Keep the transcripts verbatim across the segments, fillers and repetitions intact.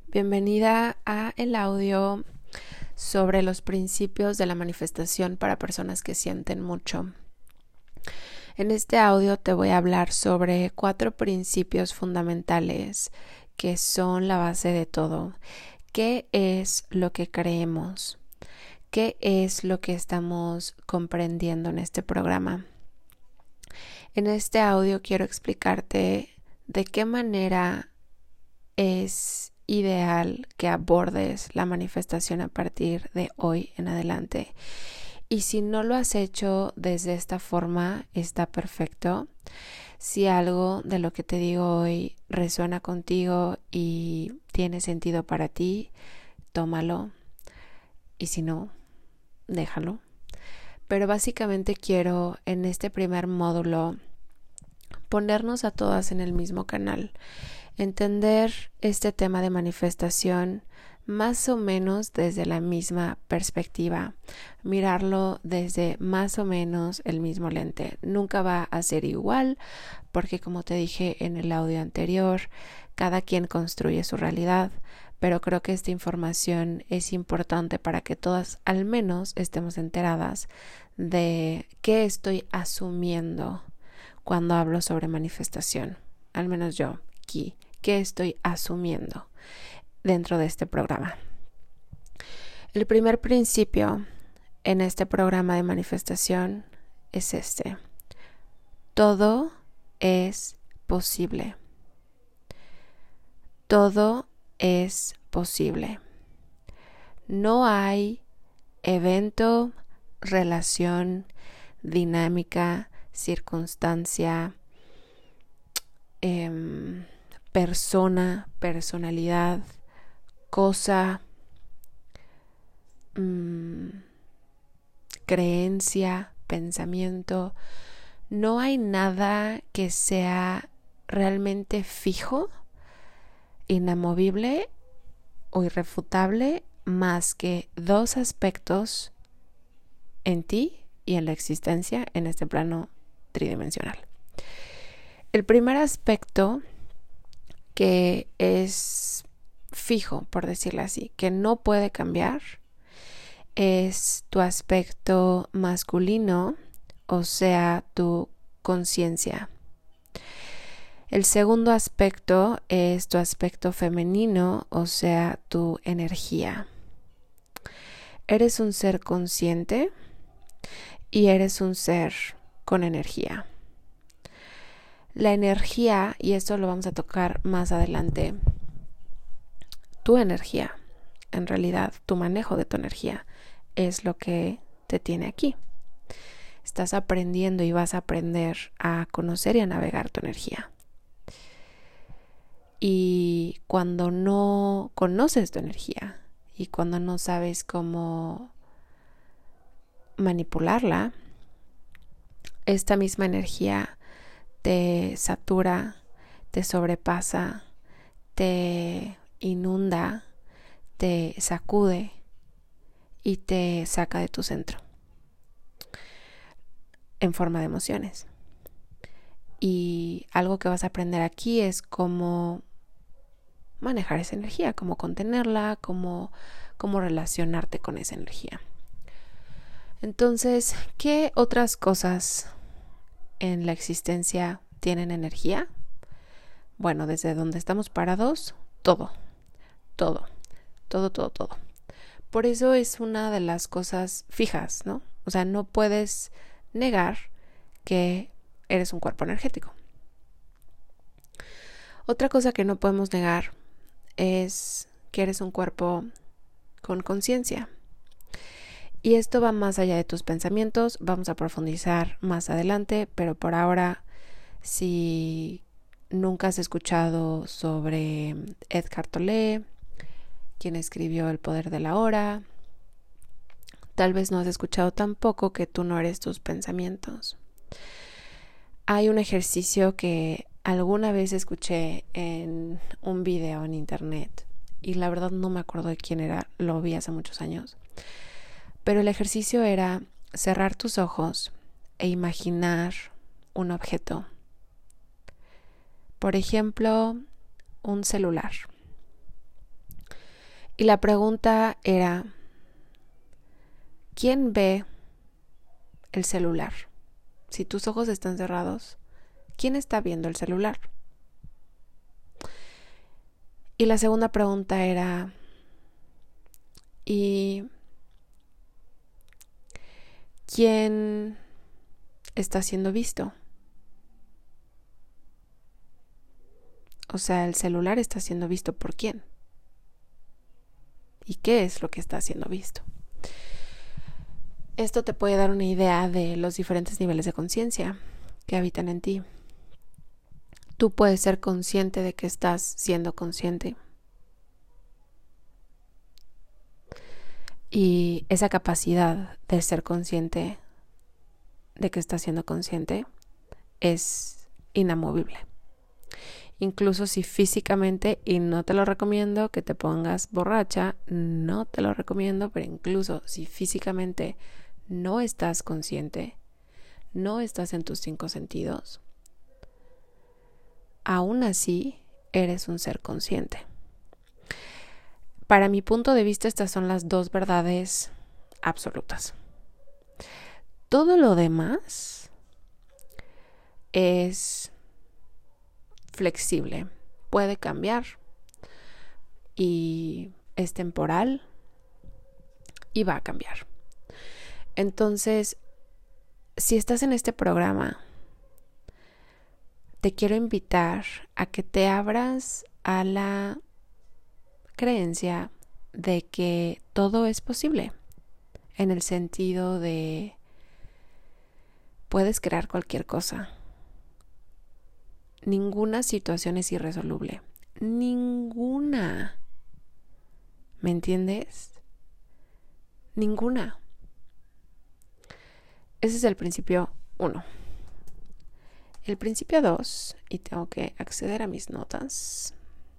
Bienvenida a el audio sobre los principios de la manifestación para personas que sienten mucho. En este audio te voy a hablar sobre cuatro principios fundamentales que son la base de todo. ¿Qué es lo que creemos? ¿Qué es lo que estamos comprendiendo en este programa? En este audio quiero explicarte de qué manera es ideal que abordes la manifestación a partir de hoy en adelante. Y si no lo has hecho desde esta forma, está perfecto. Si algo de lo que te digo hoy resuena contigo y tiene sentido para ti, tómalo. Y si no, déjalo. Pero básicamente quiero en este primer módulo ponernos a todas en el mismo canal. Entender este tema de manifestación más o menos desde la misma perspectiva, mirarlo desde más o menos el mismo lente. Nunca va a ser igual porque, como te dije en el audio anterior, cada quien construye su realidad, pero creo que esta información es importante para que todas al menos estemos enteradas de qué estoy asumiendo cuando hablo sobre manifestación, al menos yo aquí. ¿Qué estoy asumiendo dentro de este programa? El primer principio en este programa de manifestación es este: todo es posible. Todo es posible. No hay evento, relación, dinámica, circunstancia, eh, persona, personalidad, cosa, mmm, creencia, pensamiento. No hay nada que sea realmente fijo, inamovible o irrefutable más que dos aspectos en ti y en la existencia en este plano tridimensional. El primer aspecto, que es fijo, por decirlo así, que no puede cambiar, es tu aspecto masculino, o sea, tu conciencia. El segundo aspecto es tu aspecto femenino, o sea, tu energía. Eres un ser consciente y eres un ser con energía. La energía, y esto lo vamos a tocar más adelante, tu energía, en realidad tu manejo de tu energía es lo que te tiene aquí. Estás aprendiendo y vas a aprender a conocer y a navegar tu energía. Y cuando no conoces tu energía y cuando no sabes cómo manipularla, esta misma energía te satura, te sobrepasa, te inunda, te sacude y te saca de tu centro en forma de emociones. Y algo que vas a aprender aquí es cómo manejar esa energía, cómo contenerla, cómo, cómo relacionarte con esa energía. Entonces, ¿qué otras cosas en la existencia tienen energía? Bueno, desde donde estamos parados, todo, todo, todo, todo, todo. Por eso es una de las cosas fijas, ¿no? O sea, no puedes negar que eres un cuerpo energético. Otra cosa que no podemos negar es que eres un cuerpo con conciencia. Y esto va más allá de tus pensamientos, vamos a profundizar más adelante, pero por ahora, si nunca has escuchado sobre Eckhart Tolle, quien escribió El poder de la hora, tal vez no has escuchado tampoco que tú no eres tus pensamientos. Hay un ejercicio que alguna vez escuché en un video en internet y la verdad no me acuerdo de quién era, lo vi hace muchos años. Pero el ejercicio era cerrar tus ojos e imaginar un objeto. Por ejemplo, un celular. Y la pregunta era, ¿quién ve el celular? Si tus ojos están cerrados, ¿quién está viendo el celular? Y la segunda pregunta era, ¿y quién está siendo visto? O sea, el celular está siendo visto ¿por quién? ¿Y qué es lo que está siendo visto? Esto te puede dar una idea de los diferentes niveles de conciencia que habitan en ti. Tú puedes ser consciente de que estás siendo consciente. Y esa capacidad de ser consciente de que estás siendo consciente es inamovible. Incluso si físicamente, y no te lo recomiendo que te pongas borracha, no te lo recomiendo, pero incluso si físicamente no estás consciente, no estás en tus cinco sentidos, aún así eres un ser consciente. Para mi punto de vista, estas son las dos verdades absolutas. Todo lo demás es flexible, puede cambiar y es temporal y va a cambiar. Entonces, si estás en este programa, te quiero invitar a que te abras a la creencia de que todo es posible, en el sentido de puedes crear cualquier cosa. Ninguna situación es irresoluble. Ninguna. ¿Me entiendes? Ninguna. Ese es el principio uno. El principio dos, y tengo que acceder a mis notas,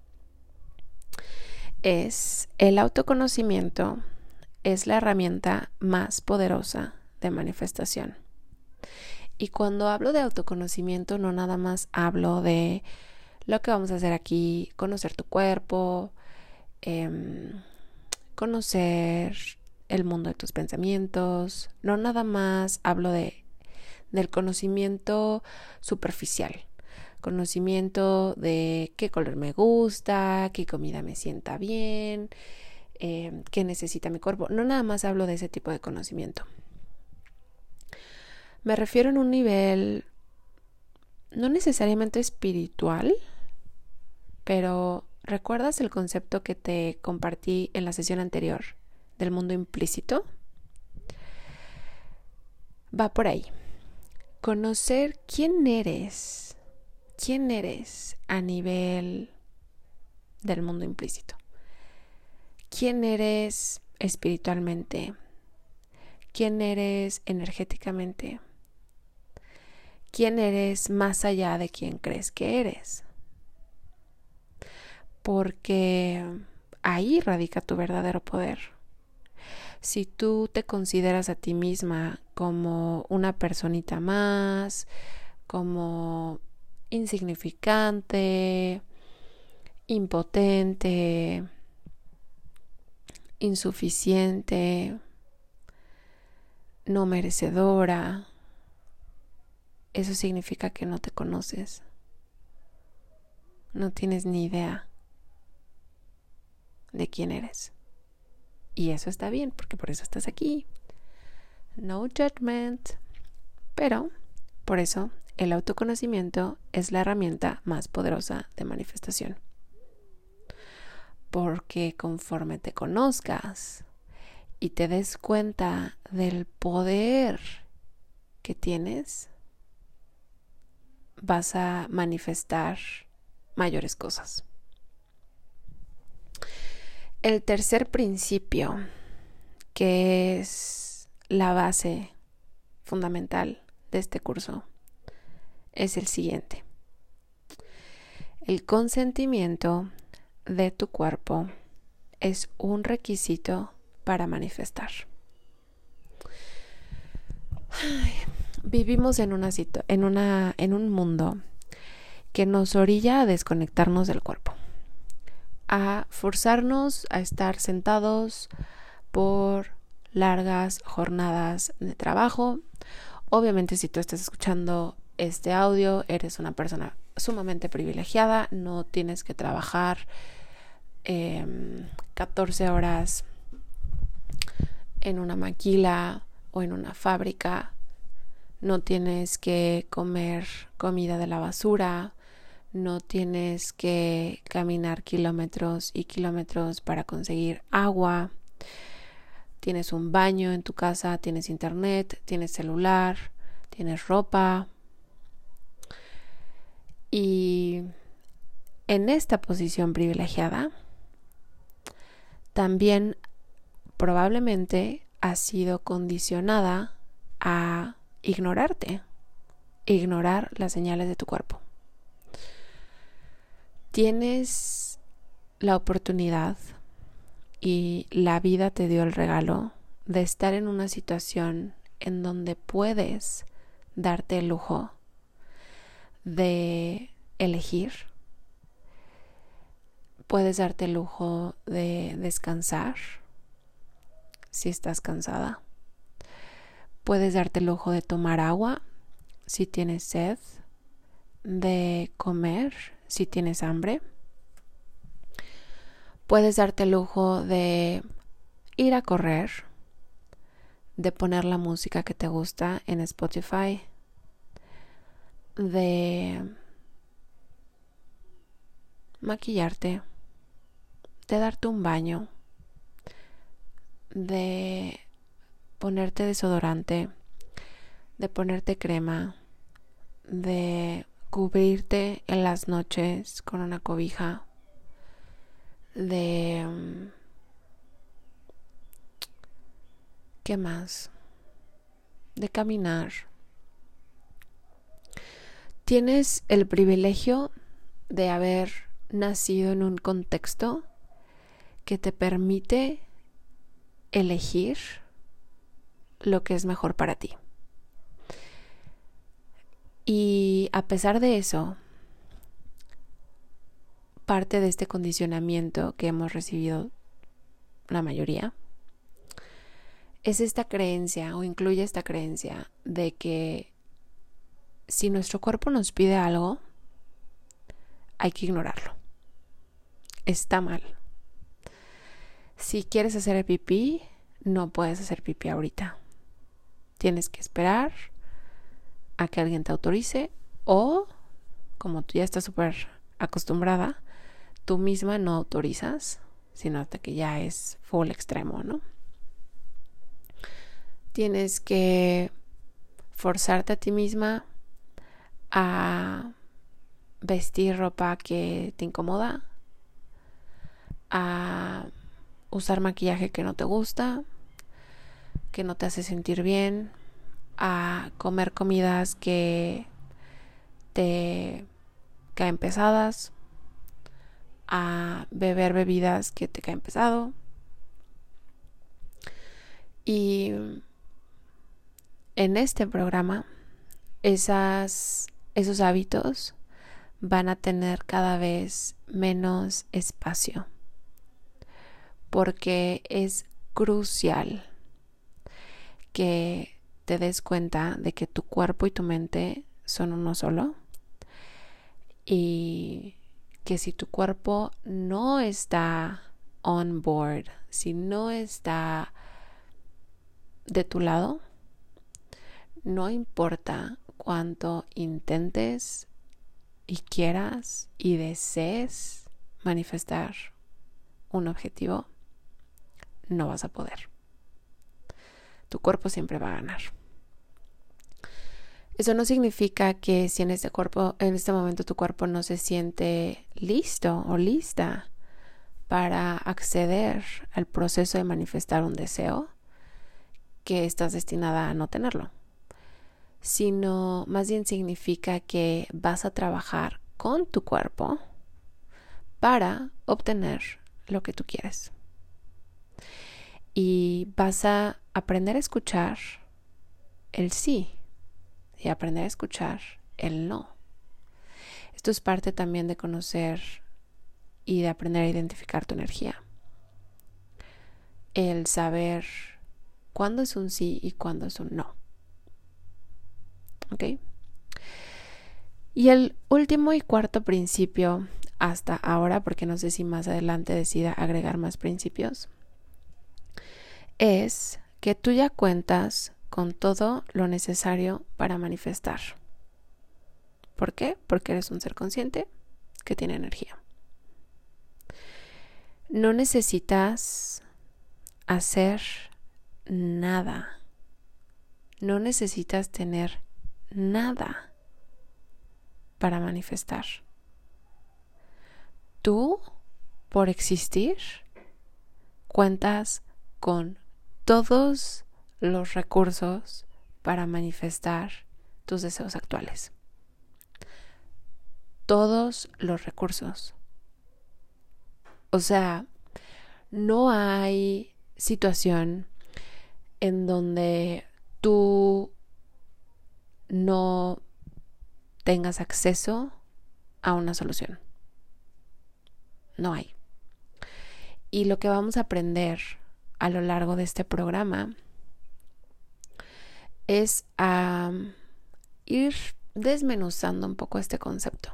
es el autoconocimiento es la herramienta más poderosa de manifestación. Y cuando hablo de autoconocimiento, no nada más hablo de lo que vamos a hacer aquí, conocer tu cuerpo, eh, conocer el mundo de tus pensamientos. No nada más hablo de, del conocimiento superficial. Conocimiento de qué color me gusta, qué comida me sienta bien, eh, qué necesita mi cuerpo. No nada más hablo de ese tipo de conocimiento. Me refiero en un nivel no necesariamente espiritual, pero ¿recuerdas el concepto que te compartí en la sesión anterior del mundo implícito? Va por ahí. Conocer quién eres, quién eres a nivel del mundo implícito. ¿Quién eres espiritualmente? ¿Quién eres energéticamente? ¿Quién eres más allá de quien crees que eres? Porque ahí radica tu verdadero poder. Si tú te consideras a ti misma como una personita más, como insignificante, impotente, insuficiente, no merecedora, eso significa que no te conoces. No tienes ni idea de quién eres. Y eso está bien, porque por eso estás aquí. No judgment. Pero, por eso, el autoconocimiento es la herramienta más poderosa de manifestación. Porque conforme te conozcas y te des cuenta del poder que tienes, vas a manifestar mayores cosas. El tercer principio, que es la base fundamental de este curso, es el siguiente. El consentimiento de tu cuerpo es un requisito para manifestar. Ay, vivimos en una situ- en una en un mundo que nos orilla a desconectarnos del cuerpo. a forzarnos a estar sentados por largas jornadas de trabajo. Obviamente, si tú estás escuchando este audio, eres una persona sumamente privilegiada, no tienes que trabajar eh, catorce horas en una maquila o en una fábrica, no tienes que comer comida de la basura, no tienes que caminar kilómetros y kilómetros para conseguir agua. Tienes un baño en tu casa, tienes internet, tienes celular, tienes ropa. Y en esta posición privilegiada, también probablemente has sido condicionada a ignorarte, ignorar las señales de tu cuerpo. Tienes la oportunidad y la vida te dio el regalo de estar en una situación en donde puedes darte el lujo de elegir, puedes darte el lujo de descansar si estás cansada, puedes darte el lujo de tomar agua si tienes sed, de comer si tienes hambre, puedes darte el lujo de ir a correr, de poner la música que te gusta en Spotify, de maquillarte, de darte un baño, de ponerte desodorante, de ponerte crema, de cubrirte en las noches con una cobija, de ¿qué más? De caminar. Tienes el privilegio de haber nacido en un contexto que te permite elegir lo que es mejor para ti. Y a pesar de eso, parte de este condicionamiento que hemos recibido la mayoría es esta creencia, o incluye esta creencia de que si nuestro cuerpo nos pide algo, hay que ignorarlo. Está mal. Si quieres hacer el pipí, no puedes hacer pipí ahorita. Tienes que esperar a que alguien te autorice, o, como tú ya estás súper acostumbrada, tú misma no autorizas, sino hasta que ya es full extremo, ¿no? Tienes que forzarte a ti misma a vestir ropa que te incomoda, a usar maquillaje que no te gusta, que no te hace sentir bien, a comer comidas que te caen pesadas, a beber bebidas que te caen pesado. Y en este programa, esas, esos hábitos van a tener cada vez menos espacio, porque es crucial que te des cuenta de que tu cuerpo y tu mente son uno solo, y que si tu cuerpo no está on board, si no está de tu lado, no importa cuánto intentes y quieras y desees manifestar un objetivo, no vas a poder. Tu cuerpo siempre va a ganar. Eso no significa que si en este cuerpo, en este momento tu cuerpo no se siente listo o lista para acceder al proceso de manifestar un deseo, que estás destinada a no tenerlo, sino más bien significa que vas a trabajar con tu cuerpo para obtener lo que tú quieres. Y vas a aprender a escuchar el sí y aprender a escuchar el no. Esto es parte también de conocer y de aprender a identificar tu energía. El saber cuándo es un sí y cuándo es un no. ¿Ok? Y el último y cuarto principio hasta ahora, porque no sé si más adelante decida agregar más principios, es que tú ya cuentas con todo lo necesario para manifestar. ¿Por qué? Porque eres un ser consciente que tiene energía. No necesitas hacer nada. No necesitas tener nada para manifestar. Tú, por existir, cuentas con todos los recursos para manifestar tus deseos actuales. Todos los recursos. O sea, no hay situación en donde tú no tengas acceso a una solución. No hay. Y lo que vamos a aprender a lo largo de este programa es a ir desmenuzando un poco este concepto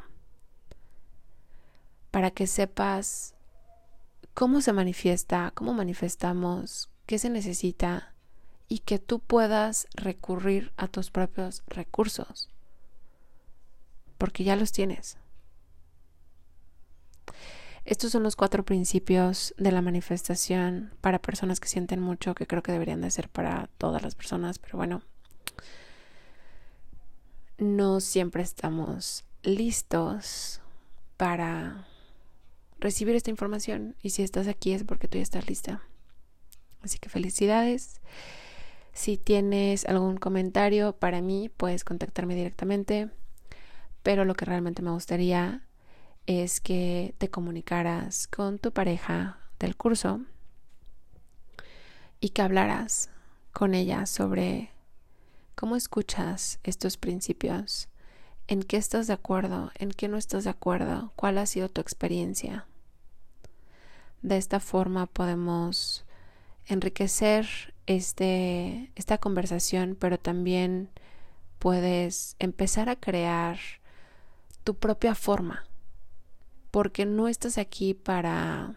para que sepas cómo se manifiesta, cómo manifestamos, qué se necesita y que tú puedas recurrir a tus propios recursos, porque ya los tienes. Estos son los cuatro principios de la manifestación para personas que sienten mucho, que creo que deberían de ser para todas las personas, pero bueno, no siempre estamos listos para recibir esta información, y si estás aquí es porque tú ya estás lista. Así que felicidades. Si tienes algún comentario para mí, puedes contactarme directamente, pero lo que realmente me gustaría es que te comunicaras con tu pareja del curso y que hablaras con ella sobre cómo escuchas estos principios, en qué estás de acuerdo, en qué no estás de acuerdo, cuál ha sido tu experiencia. De esta forma podemos enriquecer este, esta conversación, pero también puedes empezar a crear tu propia forma, porque no estás aquí para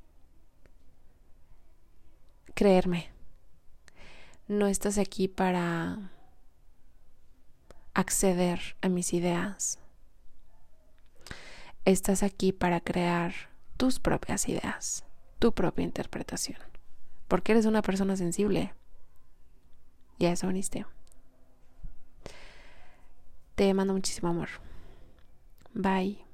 creerme, no estás aquí para acceder a mis ideas, estás aquí para crear tus propias ideas, tu propia interpretación, porque eres una persona sensible y a eso viniste. Te mando muchísimo amor. Bye.